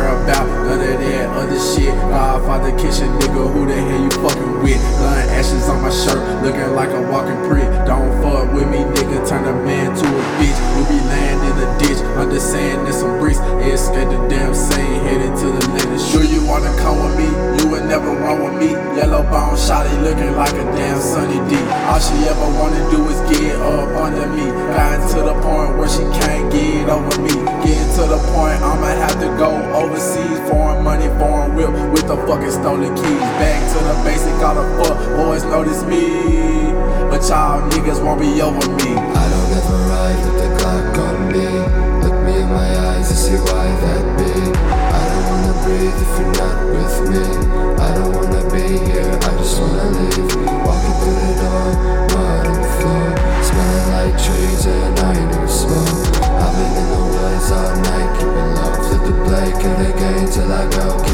about none of that other shit. Godfather kitchen nigga, who the hell you fucking with? Gun ashes on my shirt, looking like a walking prick. Don't fuck with me, nigga, turn a man to a bitch. We be laying in the ditch, under sand and some bricks. Escape the damn scene, headed to the land. Sure you wanna come with me? You would never run with me. Yellow bone shawty looking like a damn Sunny D. All she ever wanna do is get up under me. Gotten to the point where she can't get over me. Getting to the point I'ma have to go overseas. Foreign money, foreign whip with the fucking stolen keys. Back to the basic, all the fuck boys notice me, but y'all niggas won't be over me. I don't ever ride with the clock on me. Look me in my eyes and see why that be. I don't wanna breathe if you're not with me. I don't wanna be here, I just wanna leave. Walking through the door, mud on the floor, smelling like trees and I ain't even smoke. I've been in the woods all night, keeping low, flip the play, kill the game till I go.